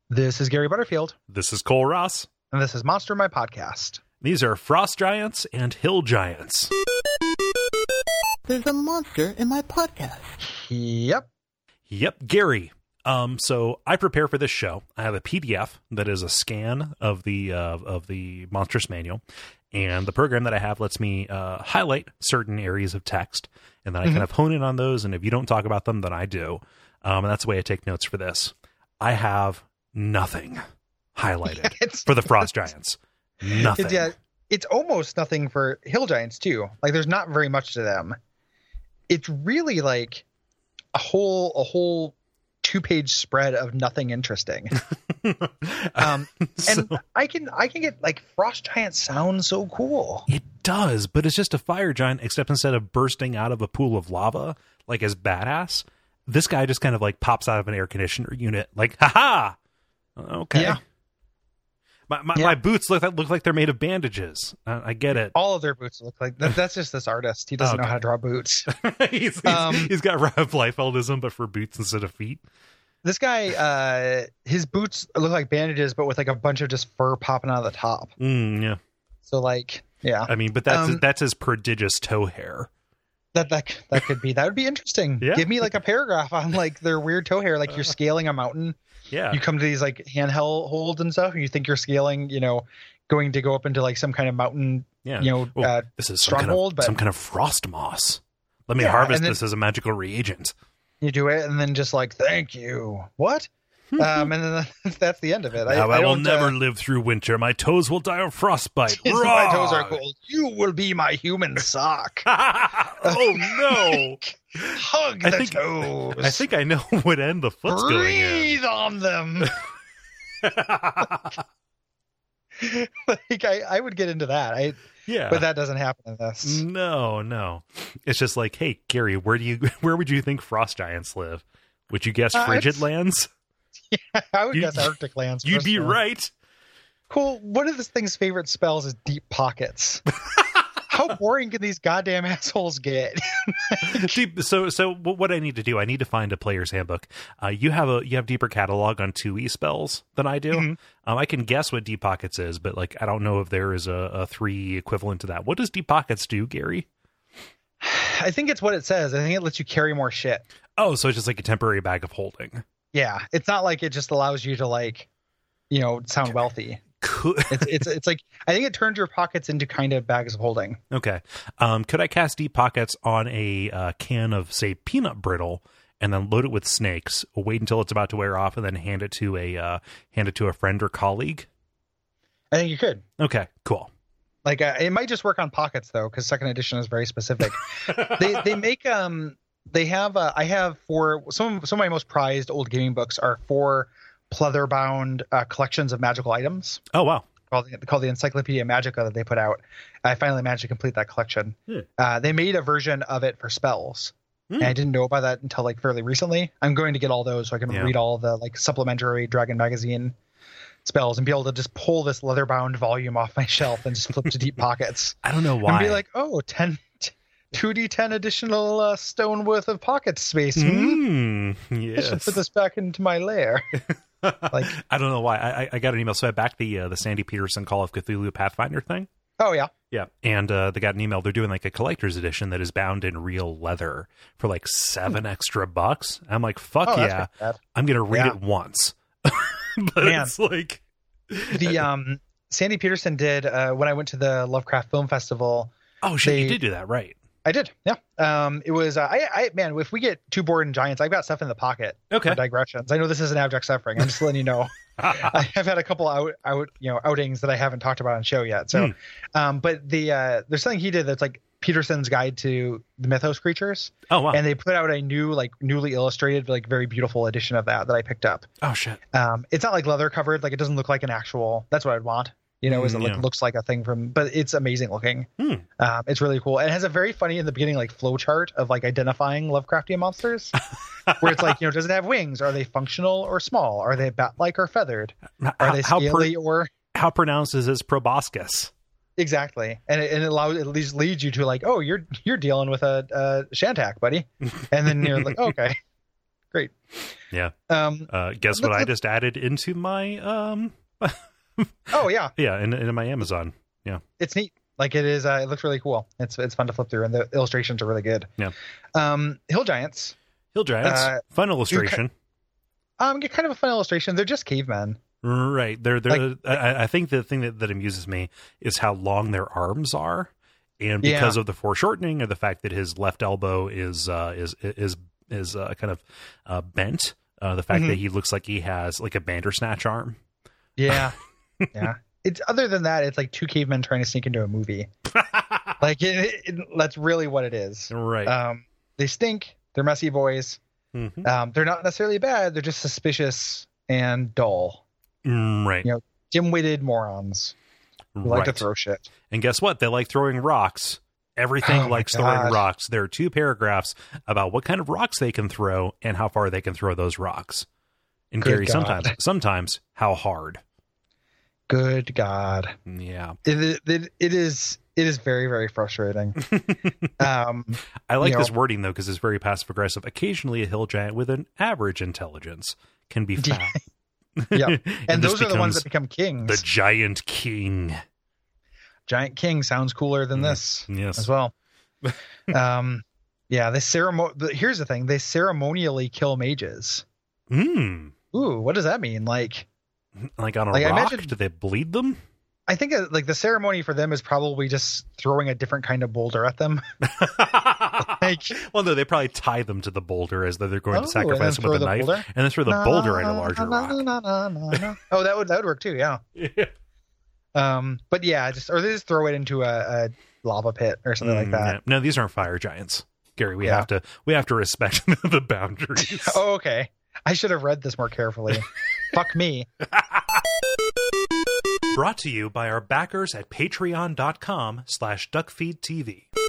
This is Gary Butterfield. This is Cole Ross. And this is Monster My Podcast. These are frost giants and hill giants. There's a monster in my podcast. Yep, Gary. So I prepare for this show. I have a PDF that is a scan of the Monstrous Manual, and the program that I have lets me highlight certain areas of text, and then I kind of hone in on those. And if you don't talk about them, then I do. And that's the way I take notes for this. I have nothing highlighted for the frost giants. Nothing. It's almost nothing for hill giants too. Like there's not very much to them. It's really like a whole 2-page spread of nothing interesting. And I can get like frost giant sounds so cool. It does, but it's just a fire giant, except instead of bursting out of a pool of lava like as badass, this guy just kind of like pops out of an air conditioner unit like, haha. Okay. Yeah. My boots look like they're made of bandages. I get it. All of their boots look like that's just this artist. He doesn't know how to draw boots. he's got Rob Liefeldism, but for boots instead of feet. This guy, his boots look like bandages, but with like a bunch of just fur popping out of the top. Yeah. So like, yeah. I mean, but that's his prodigious toe hair. That could be. That would be interesting. Yeah. Give me like a paragraph on like their weird toe hair, like you're scaling a mountain. Yeah. You come to these like handheld holds and stuff, and you think you're scaling, going to go up into like some kind of mountain, this is stronghold, some kind of frost moss. Let me harvest this as a magical reagent. You do it, and then just like, thank you. What? And then that's the end of it. I will never live through winter. My toes will die of frostbite. My toes are cold. You will be my human sock. Oh no! Hug the toes. I think I know what end the foot's going in. Breathe on them. Like I would get into that. But that doesn't happen in this. No. It's just like, hey, Gary, where would you think frost giants live? Would you guess frigid lands? Yeah, I would guess Arctic lands. You'd be right. Cool. One of this thing's favorite spells is Deep Pockets. How boring can these goddamn assholes get? So what I need to do, I need to find a player's handbook. You have deeper catalog on 2E spells than I do. Mm-hmm. I can guess what Deep Pockets is, but like I don't know if there is a 3 equivalent to that. What does Deep Pockets do, Gary? I think it's what it says. I think it lets you carry more shit. Oh, so it's just like a temporary bag of holding. Yeah, it's not like it just allows you to like, sound wealthy. It's like I think it turns your pockets into kind of bags of holding. Okay. Could I cast Deep Pockets on a can of, say, peanut brittle, and then load it with snakes? Wait until it's about to wear off, and then hand it to a friend or colleague? I think you could. Okay. Cool. Like it might just work on pockets though, because second edition is very specific. They make They have I have for some of my most prized old gaming books are 4 pleather bound collections of magical items. Oh wow. Called the Encyclopedia Magica that they put out. I finally managed to complete that collection. They made a version of it for spells. And I didn't know about that until like fairly recently. I'm going to get all those so I can read all the like supplementary Dragon Magazine spells and be able to just pull this leather bound volume off my shelf and just flip to Deep Pockets. I don't know why. And be like, 2d10 additional stone worth of pocket space. Yes. I should put this back into my lair. Like, I don't know why. I got an email. So I backed the Sandy Peterson Call of Cthulhu Pathfinder thing. Oh, yeah. Yeah. And they got an email. They're doing like a collector's edition that is bound in real leather for like $7 extra bucks. I'm like, fuck yeah. I'm going to read it once. But it's like the Sandy Peterson did when I went to the Lovecraft Film Festival. Oh shit, you did do that, right? I did, yeah. It was man, if we get too bored in giants, I've got stuff in the pocket. Okay. For digressions. I know this isn't abject suffering. I'm just letting you know. I've had a couple outings that I haven't talked about on show yet. So, but there's something he did that's like Peterson's Guide to the Mythos Creatures. Oh wow! And they put out a newly illustrated, very beautiful edition of that I picked up. Oh shit! It's not like leather covered, like it doesn't look like an actual. That's what I'd want. Looks like a thing but it's amazing looking. It's really cool. And it has a very funny in the beginning, flow chart of identifying Lovecraftian monsters where it's like, does it have wings? Are they functional or small? Are they bat-like or feathered? Are they scaly or how pronounced is this proboscis? Exactly. And it leads you to you're dealing with a Shantak, buddy. And then you're like, okay. Great. Yeah. Guess what I just added into my Oh yeah. Yeah, into my Amazon. Yeah. It's neat. Like it is. It looks really cool. It's fun to flip through, and the illustrations are really good. Yeah. Hill Giants. Fun illustration. Get kind of a fun illustration. They're just cavemen. Right. They're like, I think the thing that amuses me is how long their arms are, and because of the foreshortening or the fact that his left elbow is kind of bent, the fact that he looks like he has like a Bandersnatch arm. Yeah. Yeah. It's other than that, it's like two cavemen trying to sneak into a movie. Like that's really what it is. Right. They stink. They're messy boys. Mm-hmm. They're not necessarily bad. They're just suspicious and dull. Right. You know, dim-witted morons who like to throw shit. And guess what? They like throwing rocks. Everything likes throwing rocks. There are 2 paragraphs about what kind of rocks they can throw and how far they can throw those rocks. And Good Gary, God. sometimes how hard. Good God. Yeah. It is very, very frustrating. I like this wording, though, because it's very passive-aggressive. Occasionally, a hill giant with an average intelligence can be found. Yeah. And those are the ones that become kings. The Giant King. Giant King sounds cooler than this as well. Yeah, here's the thing. They ceremonially kill mages. Ooh, what does that mean? Like on a rock? Do they bleed them? I think like the ceremony for them is probably just throwing a different kind of boulder at them. Well, no, they probably tie them to the boulder as though they're going to sacrifice them with a knife, and then throw the boulder in a larger rock. Oh, that would work too. Yeah. But yeah, or they just throw it into a lava pit or something like that. Yeah. No, these aren't fire giants, Gary. We have to respect the boundaries. Oh, okay. I should have read this more carefully. Fuck me. Brought to you by our backers at patreon.com/duckfeedtv.